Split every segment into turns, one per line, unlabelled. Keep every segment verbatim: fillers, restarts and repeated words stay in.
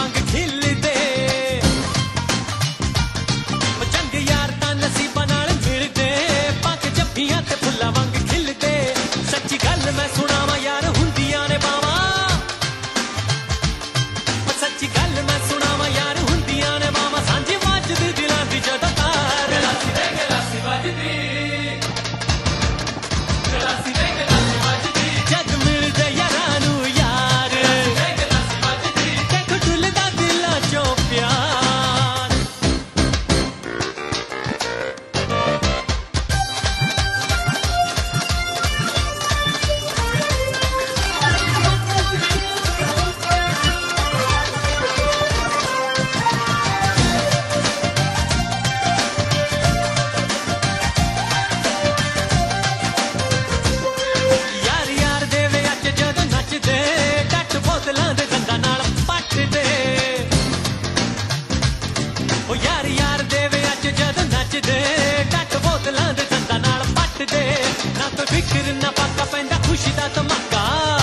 वांग खिलदे चंग यार तां नसीबां नाल मिलदे पग जफ्फियां ते फुल्लां वांग खिलदे सच्ची गल मैं सुणावां यार हुंदियां ने बावां सच्ची गल मैं सुणावां यार हुंदियां ने बावां सांझी वजदी दिलां दी जदों तार गलासी वे गलासी वजदी गलासी वे गलासी वजदी जद मिलदे यारां नूं यार गलासी वे गलासी वजदी देखो ढुलदा दिलां चों प्यार यार यार दे विच जदों नचदे डट बोतलां दे दंदां नाल पटदे ओ यार यार दे विच जदों नचदे डट बोतलां दे दंदां नाल पटदे ना कोई फिकर ना फाका पैंदा खुशी दा धमाका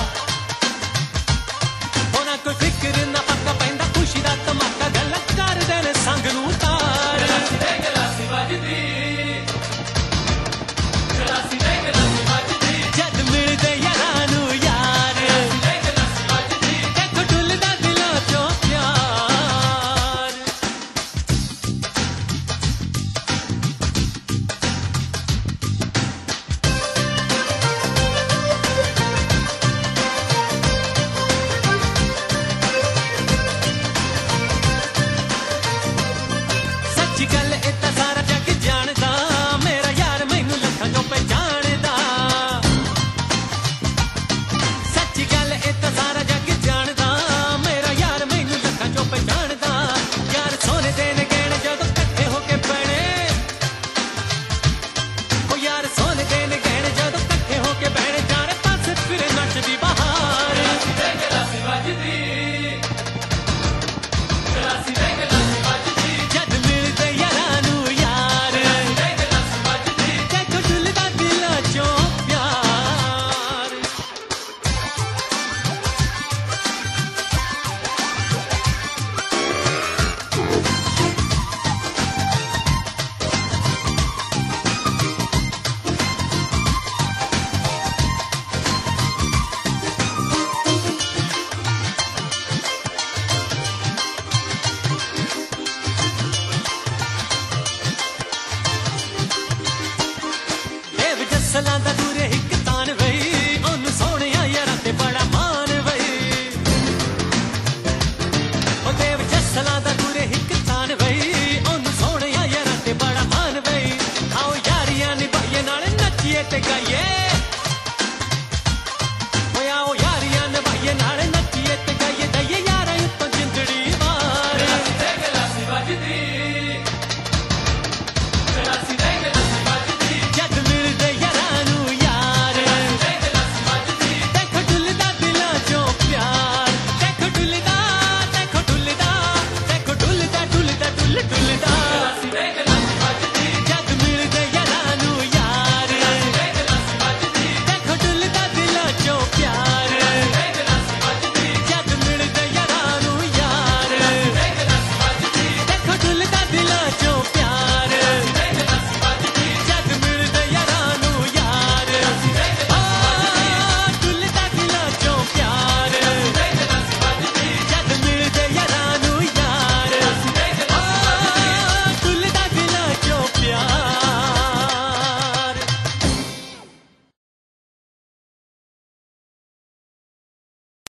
ओ ना कोई फिकर ना फाका पैंदा खुशी दा धमाका गल्लां करदे ने संग नूं तार गलासी वे गलासी वजदी गलासी वे गलासी वजदी जद मिलदे यारां नूं यार गलासी वे गलासी वजदी देखो ढुलदा दिलां चों प्यार सच्ची गल ए तां सारा जग जाणदा मेरा यार मैनूं लखां चों पहचाणदा सच्ची गल ए तां सारा जग जाणदा मेरा यार मैनूं लखां चों पहचाणदा यार सोने दे ने गहणे जदों इकट्ठे हो के पैणे ओ यार सोने दे ने गहणे जदों इकट्ठे हो के पैणे चारे पासे फिरे नचदी बहार गलासी वे गलासी वजदी गलासी वे गलासी वजदी जद मिलदे यारां नूं यार गलासी वे गलासी वजदी देखो ढुलदा दिलां चों प्यार देव जस्सलां दा दूरे हिक तान वई ओनू सोहणिया यारां ते बड़ा मान वई ओ देव जस्सलां दा दूरे हिक तान वई ओनू सोहणिया यारां ते बड़ा मान वई आओ यारियां निभाईए नाल नच्चीए ते गाईए